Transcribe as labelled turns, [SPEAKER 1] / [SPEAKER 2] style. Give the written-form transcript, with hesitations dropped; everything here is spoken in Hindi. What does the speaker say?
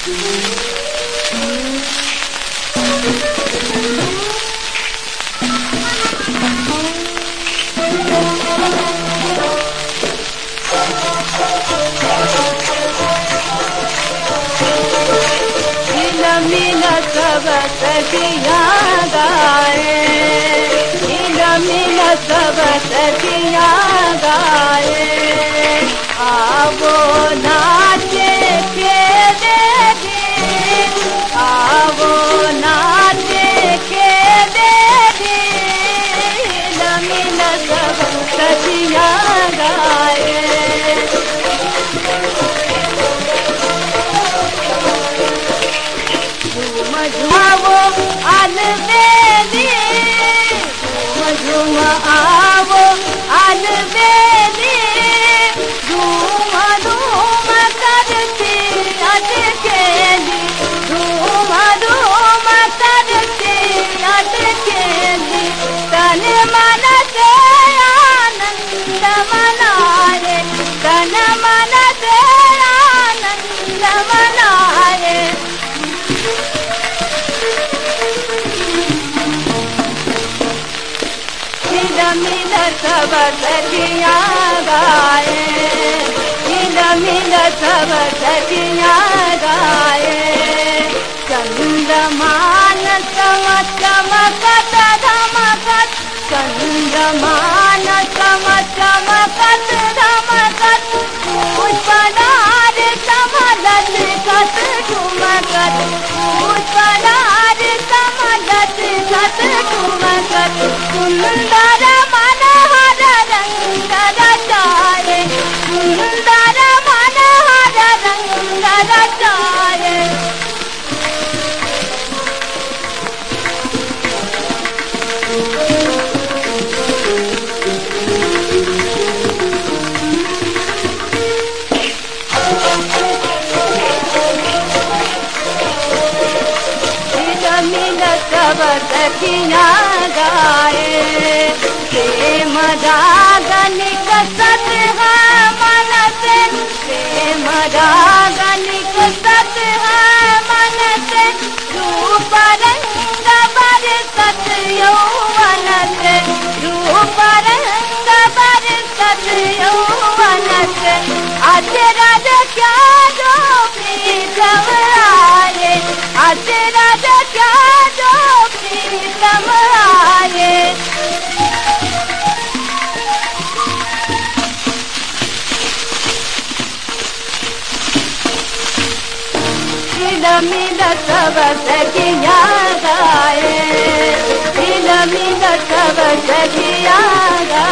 [SPEAKER 1] मिल सब सखियाँ गाए, मिल सब सखियाँ गाए। आवो नाचे खेले दिन, आवो नाचे खेले दिन, मिल सब सखियाँ गाए। आवो अलबेली, झूम आवो अलबेली, झूम धूम करती अटकेली, झूम धूम करती अटकेली। तन मन से आनंद मनाए, तन मन से आनंद मनाए। मिल सब सखियाँ गाए, मिल सब सखियाँ गाए। चंद्रमान चमकत धमकत, चंद्रमान चमकत धमकत, पुष्पनार समलत कत ठुमकत, पुष्पनार समलत कत ठुमकत। सुंदर मनोहर रंग रचाए, सुंदर मनोहर रंग रचाए। मिल सब सखियाँ गाए, प्रेम रागनिक सत है मन से, प्रेम रागनिक सत है मन से। रूप रंग बरसत यौवन से, रूप रंग बरसत यौवन से। अचरज क्या जो प्रीतम आए, अचरज क्या जो प्रीतम आए। मिल सब सखियाँ गाए, मिल सब सखियाँ गाए।